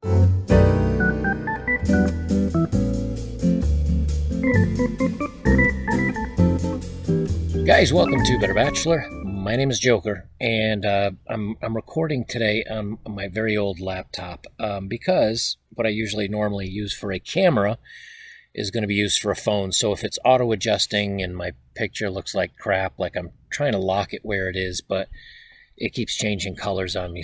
Guys, welcome to Better Bachelor. My name is Joker, and I'm recording today on my very old laptop because what I normally use for a camera is going to be used for a phone. So if it's auto-adjusting and my picture looks like crap, like I'm trying to lock it where it is, but it keeps changing colors on me,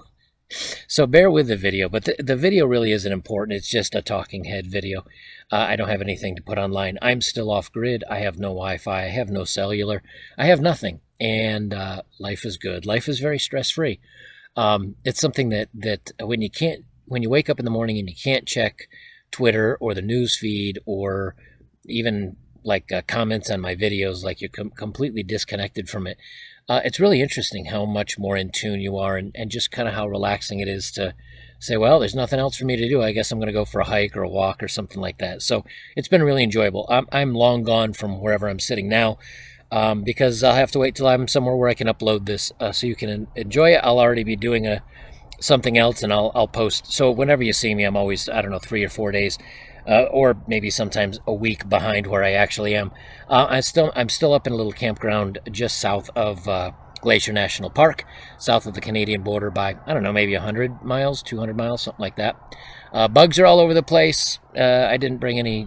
so bear with the video. But the video really isn't important. It's just a talking head video. I don't have anything to put online. I'm still off grid. I have no Wi-Fi. I have no cellular. I have nothing. And life is good. Life is very stress-free. It's something that when you wake up in the morning and you can't check Twitter or the news feed or even like comments on my videos, like you're completely disconnected from it. It's really interesting how much more in tune you are, and just kind of how relaxing it is to say, well, there's nothing else for me to do. I guess I'm going to go for a hike or a walk or something like that. So it's been really enjoyable. I'm long gone from wherever I'm sitting now because I'll have to wait till I'm somewhere where I can upload this so you can enjoy it. I'll already be doing something else, and I'll post. So whenever you see me, I'm always, I don't know, 3 or 4 days or maybe sometimes a week behind where I actually am. I'm still up in a little campground just south of Glacier National Park, south of the Canadian border by, I don't know, maybe 100 miles, 200 miles, something like that. Bugs are all over the place. I didn't bring any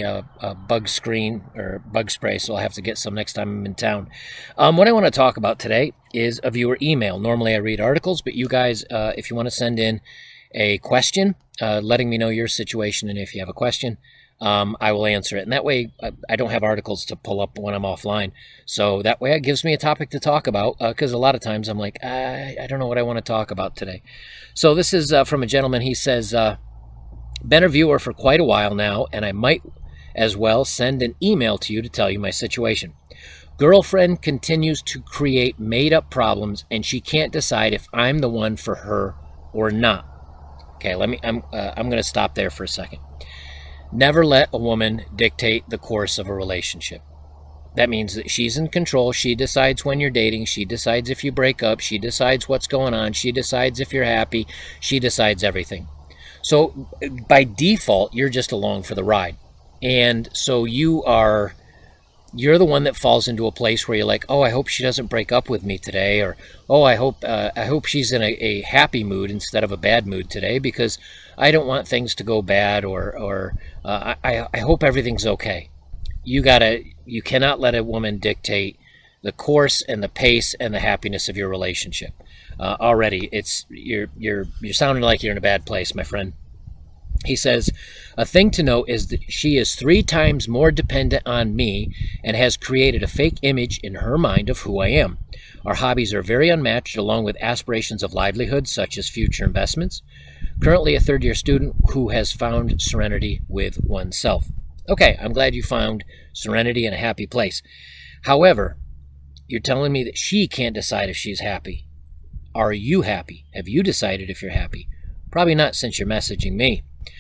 bug screen or bug spray, so I'll have to get some next time I'm in town. What I want to talk about today is a viewer email. Normally I read articles, but you guys, if you want to send in a question, letting me know your situation, and if you have a question, I will answer it. And that way I don't have articles to pull up when I'm offline. So that way it gives me a topic to talk about, because a lot of times I'm like, I don't know what I want to talk about today. So this is from a gentleman. He says, been a viewer for quite a while now, and I might as well send an email to you to tell you my situation. Girlfriend continues to create made-up problems, and she can't decide if I'm the one for her or not. Okay, I'm going to stop there for a second. Never let a woman dictate the course of a relationship. That means that she's in control. She decides when you're dating. She decides if you break up. She decides what's going on. She decides if you're happy. She decides everything. So by default, you're just along for the ride. And so you're the one that falls into a place where you're like, oh, I hope she doesn't break up with me today, or oh, I hope she's in a happy mood instead of a bad mood today, because I don't want things to go bad, or I hope everything's okay. You cannot let a woman dictate the course and the pace and the happiness of your relationship. Already, you're sounding like you're in a bad place, my friend. He says, a thing to note is that she is 3 times more dependent on me and has created a fake image in her mind of who I am. Our hobbies are very unmatched, along with aspirations of livelihood, such as future investments. Currently a third-year student who has found serenity with oneself. Okay, I'm glad you found serenity and a happy place. However, you're telling me that she can't decide if she's happy. Are you happy? Have you decided if you're happy? Probably not, since you're messaging me.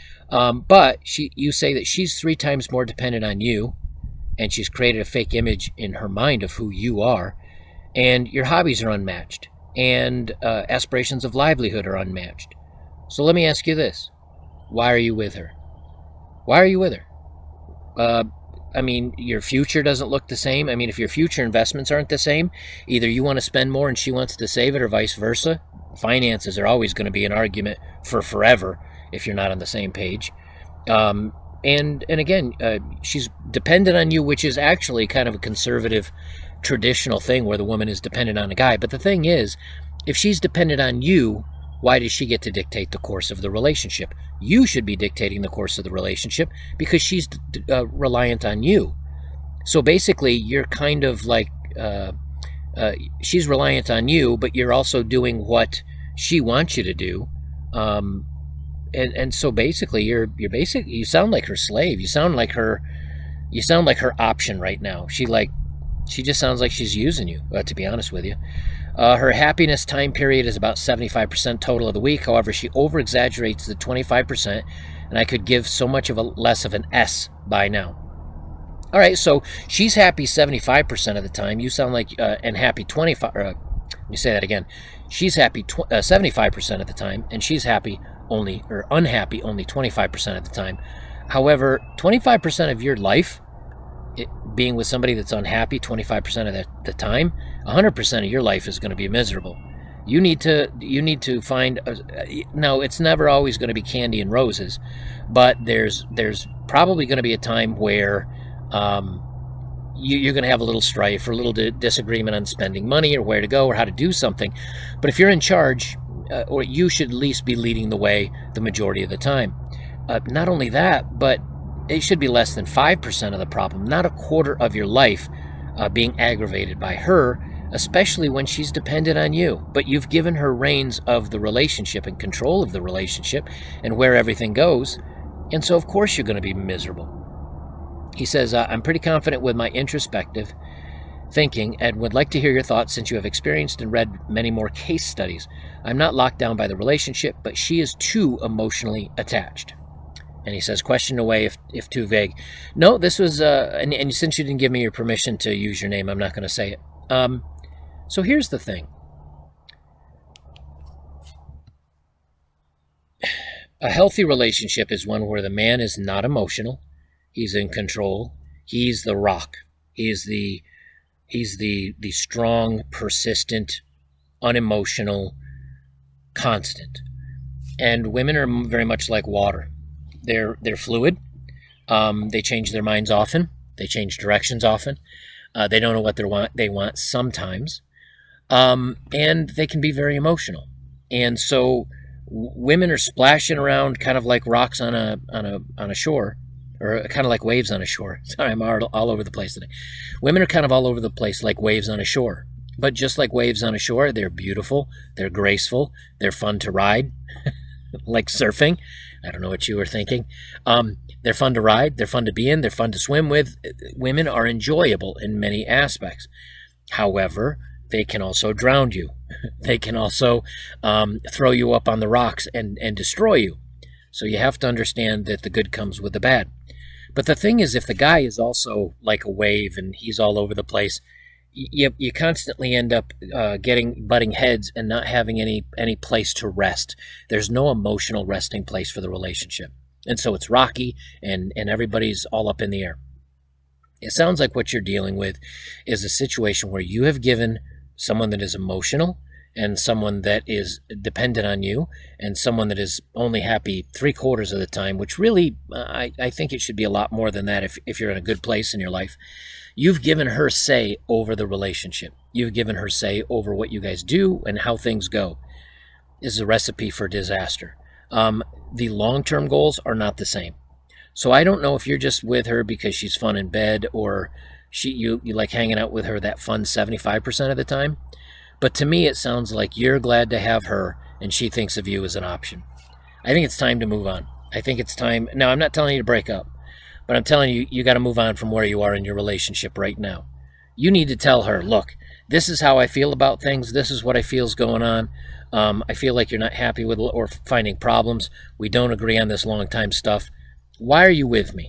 But you say that she's 3 times more dependent on you, and she's created a fake image in her mind of who you are, and your hobbies are unmatched, and aspirations of livelihood are unmatched. So let me ask you this. Why are you with her? Why are you with her? I mean, your future doesn't look the same. I mean, if your future investments aren't the same, either you want to spend more and she wants to save it, or vice versa. Finances are always going to be an argument for forever if you're not on the same page. And again, she's dependent on you, which is actually kind of a conservative, traditional thing where the woman is dependent on a guy. But the thing is, if she's dependent on you, why does she get to dictate the course of the relationship? You should be dictating the course of the relationship because she's reliant on you. So basically, you're kind of like, she's reliant on you, but you're also doing what she wants you to do. And so basically, you sound like her slave. You sound like her option right now. She just sounds like she's using you, to be honest with you. Her happiness time period is about 75% total of the week. However, she over-exaggerates the 25%, and I could give so much of a less of an S by now. All right, so she's happy 75% of the time. You sound like and happy Let me say that again. She's happy 75% of the time, and she's happy only, or unhappy only 25% of the time. However, 25% of your life, being with somebody that's unhappy 25% of the time, 100% of your life is going to be miserable. You need to find now, it's never always going to be candy and roses, but there's probably going to be a time where you're going to have a little strife or a little disagreement on spending money or where to go or how to do something. But if you're in charge, or you should at least be leading the way the majority of the time. Not only that, but it should be less than 5% of the problem, not a quarter of your life being aggravated by her, especially when she's dependent on you. But you've given her reins of the relationship and control of the relationship and where everything goes, and so of course you're going to be miserable. He says, I'm pretty confident with my introspective thinking and would like to hear your thoughts since you have experienced and read many more case studies. I'm not locked down by the relationship, but she is too emotionally attached. And he says, question away if too vague. No, this was, and since you didn't give me your permission to use your name, I'm not going to say it. So here's the thing. A healthy relationship is one where the man is not emotional. He's in control. He's the rock. He's the strong, persistent, unemotional, constant. And women are very much like water. They're fluid. They change their minds often. They change directions often. They don't know what they want sometimes. And they can be very emotional. And so women are splashing around kind of like rocks on a shore, or kind of like waves on a shore. Sorry, I'm all over the place today. Women are kind of all over the place like waves on a shore. But just like waves on a shore, they're beautiful, they're graceful, they're fun to ride, like surfing. I don't know what you were thinking. They're fun to ride, they're fun to be in, they're fun to swim with. Women are enjoyable in many aspects. However, they can also drown you. They can also throw you up on the rocks and destroy you. So you have to understand that the good comes with the bad. But the thing is, if the guy is also like a wave and he's all over the place, you constantly end up butting heads and not having any place to rest. There's no emotional resting place for the relationship. And so it's rocky and everybody's all up in the air. It sounds like what you're dealing with is a situation where you have given someone that is emotional and someone that is dependent on you and someone that is only happy 3/4 of the time, which really, I think it should be a lot more than that if you're in a good place in your life. You've given her say over the relationship. You've given her say over what you guys do and how things go. This is a recipe for disaster. The long-term goals are not the same. So I don't know if you're just with her because she's fun in bed or you like hanging out with her that fun 75% of the time. But to me, it sounds like you're glad to have her and she thinks of you as an option. I think it's time to move on. I think it's time. Now, I'm not telling you to break up, but I'm telling you, you got to move on from where you are in your relationship right now. You need to tell her, look, this is how I feel about things. This is what I feel is going on. I feel like you're not happy with or finding problems. We don't agree on this long time stuff. Why are you with me?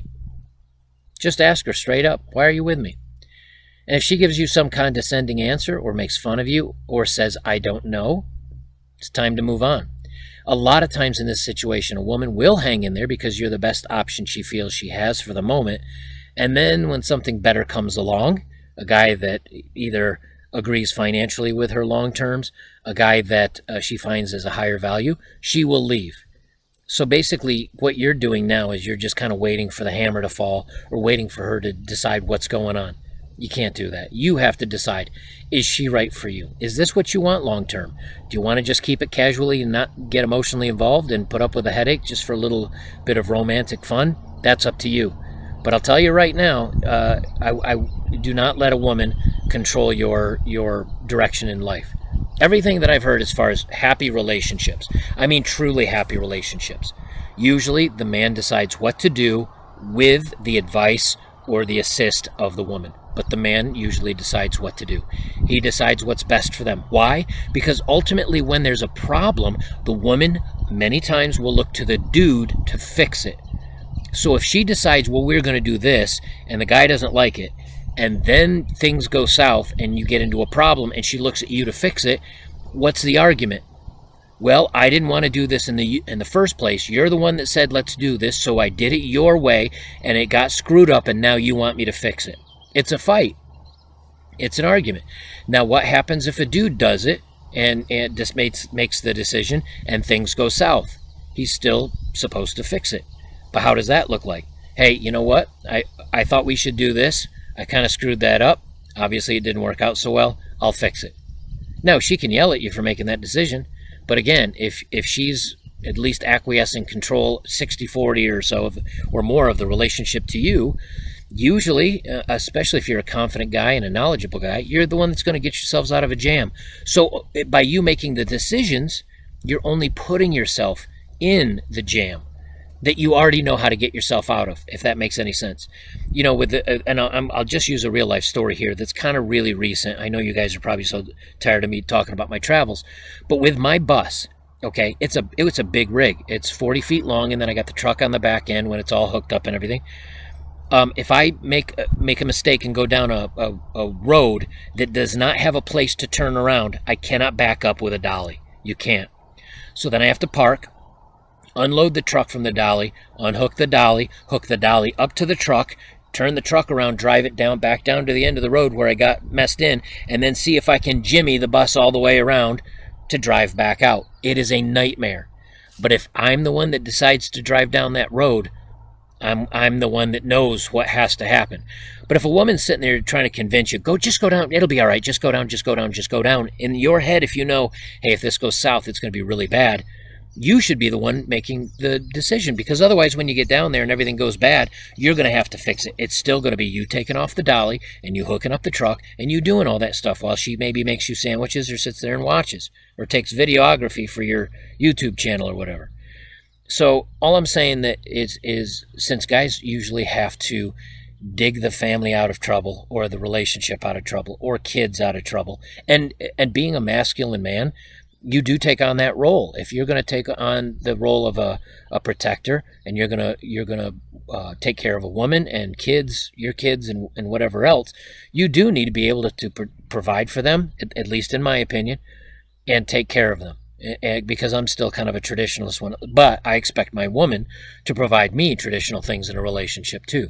Just ask her straight up, why are you with me? And if she gives you some condescending answer or makes fun of you or says, I don't know, it's time to move on. A lot of times in this situation, a woman will hang in there because you're the best option she feels she has for the moment. And then when something better comes along, a guy that either agrees financially with her long terms, a guy that she finds as a higher value, she will leave. So basically what you're doing now is you're just kind of waiting for the hammer to fall or waiting for her to decide what's going on. You can't do that. You have to decide, is she right for you? Is this what you want long term? Do you want to just keep it casually and not get emotionally involved and put up with a headache just for a little bit of romantic fun? That's up to you. But I'll tell you right now, I do not let a woman control your direction in life. Everything that I've heard as far as happy relationships, I mean truly happy relationships, usually the man decides what to do with the advice or the assist of the woman. But the man usually decides what to do. He decides what's best for them. Why? Because ultimately when there's a problem, the woman many times will look to the dude to fix it. So if she decides, well, we're going to do this, and the guy doesn't like it, and then things go south and you get into a problem and she looks at you to fix it, what's the argument? Well, I didn't want to do this in the first place. You're the one that said let's do this, so I did it your way and it got screwed up and now you want me to fix it. It's a fight. It's an argument. Now what happens if a dude does it and just makes the decision and things go south? He's still supposed to fix it. But how does that look like? Hey, you know what? I thought we should do this. I kind of screwed that up. Obviously it didn't work out so well. I'll fix it. Now she can yell at you for making that decision. But again, if she's at least acquiescing control 60-40 or so or more of the relationship to you, usually, especially if you're a confident guy and a knowledgeable guy, you're the one that's going to get yourselves out of a jam. So by you making the decisions, you're only putting yourself in the jam that you already know how to get yourself out of, if that makes any sense. You know, and I'll just use a real life story here that's kind of really recent. I know you guys are probably so tired of me talking about my travels, but with my bus, okay, it's a big rig. It's 40 feet long, and then I got the truck on the back end when it's all hooked up and everything. If I make a mistake and go down a road that does not have a place to turn around, I cannot back up with a dolly. You can't. So then I have to park, unload the truck from the dolly, unhook the dolly, hook the dolly up to the truck, turn the truck around, drive it back down to the end of the road where I got messed in, and then see if I can jimmy the bus all the way around to drive back out. It is a nightmare. But if I'm the one that decides to drive down that road, I'm the one that knows what has to happen. But if a woman's sitting there trying to convince you, just go down, it'll be all right, just go down, just go down, just go down. In your head, if you know, hey, if this goes south, it's going to be really bad, you should be the one making the decision, because otherwise when you get down there and everything goes bad, you're going to have to fix it. It's still going to be you taking off the dolly and you hooking up the truck and you doing all that stuff while she maybe makes you sandwiches or sits there and watches or takes videography for your YouTube channel or whatever. So all I'm saying that is since guys usually have to dig the family out of trouble or the relationship out of trouble or kids out of trouble, and being a masculine man, you do take on that role. If you're going to take on the role of a protector and you're going to take care of a woman and kids, your kids and whatever else, you do need to be able to provide for them, at least in my opinion, and take care of them. Because I'm still kind of a traditionalist one, but I expect my woman to provide me traditional things in a relationship too.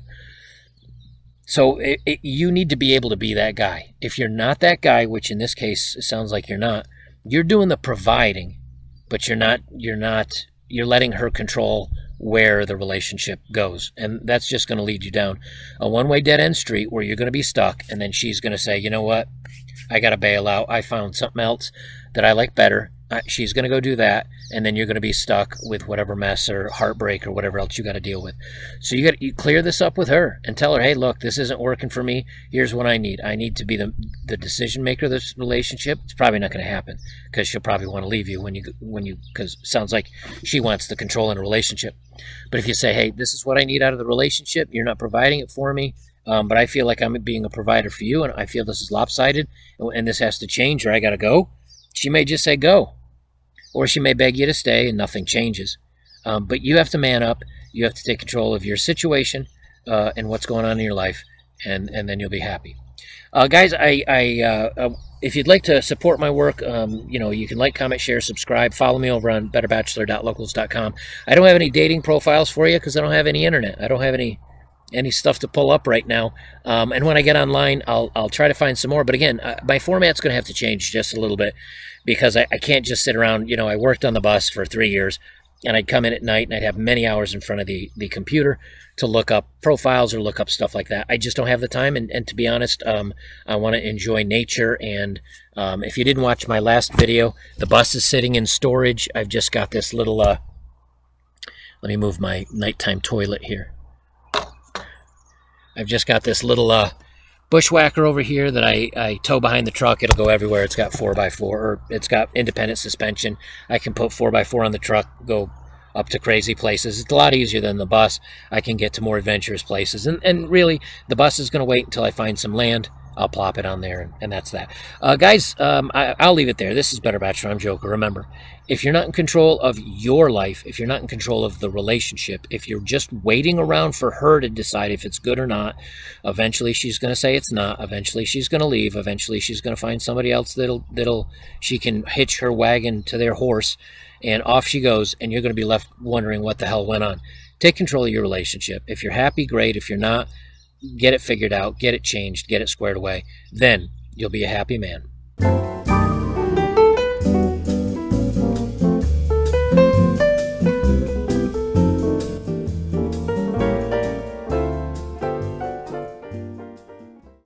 So you need to be able to be that guy. If you're not that guy, which in this case it sounds like you're not, you're doing the providing, but you're letting her control where the relationship goes. And that's just going to lead you down a one-way dead-end street where you're going to be stuck, and then she's going to say, you know what, I got to bail out. I found something else that I like better. She's going to go do that, and then you're going to be stuck with whatever mess or heartbreak or whatever else you got to deal with. So you clear this up with her and tell her, hey, look, this isn't working for me. Here's what I need. I need to be the decision maker of this relationship. It's probably not going to happen because she'll probably want to leave you because it sounds like she wants the control in a relationship. But if you say, hey, this is what I need out of the relationship, you're not providing it for me, but I feel like I'm being a provider for you, and I feel this is lopsided, and this has to change, or I got to go. She may just say go, or she may beg you to stay and nothing changes. But you have to man up. You have to take control of your situation and what's going on in your life, and then you'll be happy. Guys, if you'd like to support my work, you can like, comment, share, subscribe. Follow me over on betterbachelor.locals.com. I don't have any dating profiles for you because I don't have any internet. I don't have any stuff to pull up right now. And when I get online, I'll try to find some more. But again, my format's going to have to change just a little bit because I can't just sit around. I worked on the bus for 3 years, and I'd come in at night, and I'd have many hours in front of the computer to look up profiles or look up stuff like that. I just don't have the time, and to be honest, I want to enjoy nature. And if you didn't watch my last video, the bus is sitting in storage. I've just got this little, let me move my nighttime toilet here. I've just got this little bushwhacker over here that I tow behind the truck. It'll go everywhere. It's got 4x4, or it's got independent suspension. I can put 4x4 on the truck, go up to crazy places. It's a lot easier than the bus. I can get to more adventurous places. And really, the bus is going to wait until I find some land. I'll plop it on there, and that's that. Guys, I'll leave it there. This is Better Bachelor. I'm Joker. Remember, if you're not in control of your life, if you're not in control of the relationship, if you're just waiting around for her to decide if it's good or not, eventually she's going to say it's not. Eventually she's going to leave. Eventually she's going to find somebody else that'll she can hitch her wagon to their horse, and off she goes, and you're going to be left wondering what the hell went on. Take control of your relationship. If you're happy, great. If you're not, get it figured out, get it changed, get it squared away. Then you'll be a happy man.